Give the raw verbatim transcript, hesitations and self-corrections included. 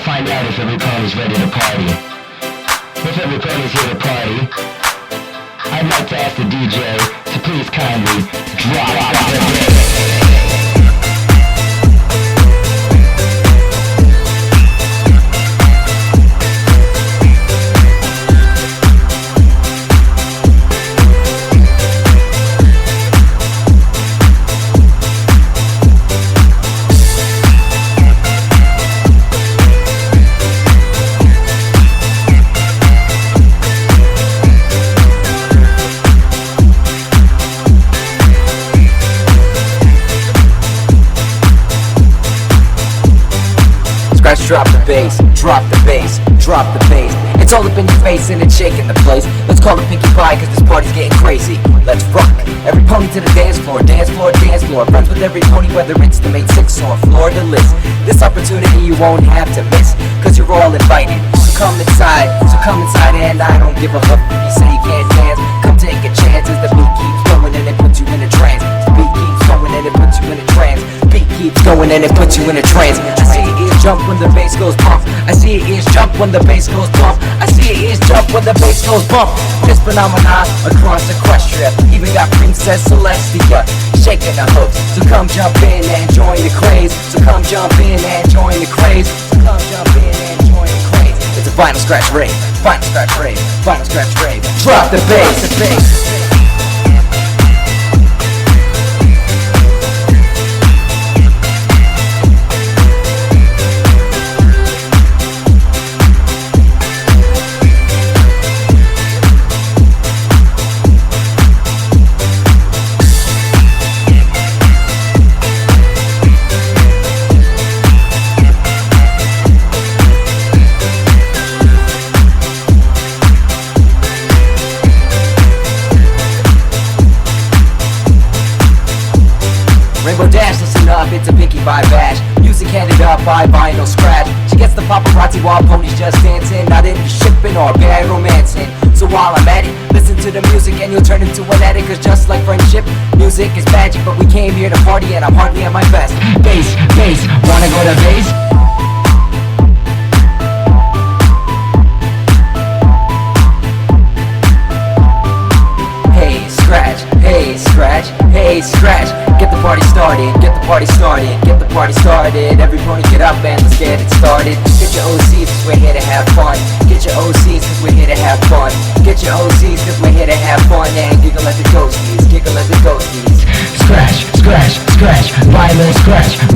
find out if every pony's ready to party. If every pony's here to party, I'd like to ask the D J to please kindly drop, drop the bass. Drop the bass, drop the bass, drop the bass. It's all up in your face and it's shaking the place. Let's call it Pinkie Pie cause this party's getting crazy. Let's rock, every pony to the dance floor, dance floor, dance floor. Friends with every pony whether it's the main six or Fleur-de-Lis. This opportunity you won't have to miss, cause you're all invited. So come inside, so come inside and I don't give a huff if you say you can't dance. Come take a chance as the beat keeps going and it puts you in a trance. The beat keeps going and it puts you in a trance. Beat keeps going and it puts you in a trance. I see your ears jump when the bass goes bump. I see your ears jump when the bass goes bump. I see your ears jump when the bass goes bump. This phenomenon across Equestria, even got Princess Celestia shaking her hooves. So come jump in and join the craze. So come jump in and join the craze. So come jump in and join the craze. It's a vinyl scratch rave, vinyl scratch rave, vinyl scratch rave. Drop the bass, the bass. Rainbow Dash, listen up, it's a Pinkie Pie bash. Music handed up by Vinyl Scratch. She gets the paparazzi while ponies just dancing, not into shipping or bad romancing. So while I'm at it, listen to the music and you'll turn into an addict. Cause just like friendship, music is magic. But we came here to party and I'm hardly at my best. Bass, bass, wanna go to bass? Hey, scratch, hey, scratch, hey, scratch. Get the party started, get the party started, get the party started. Every pony get up and let's get it started. Get your O Cs cause we're here to have fun. Get your O Cs cause we're here to have fun. Get your O Cs cause we're here to have fun. And giggle at the ghosties, giggle at the ghosties. Scratch, scratch, scratch, vinyl scratch,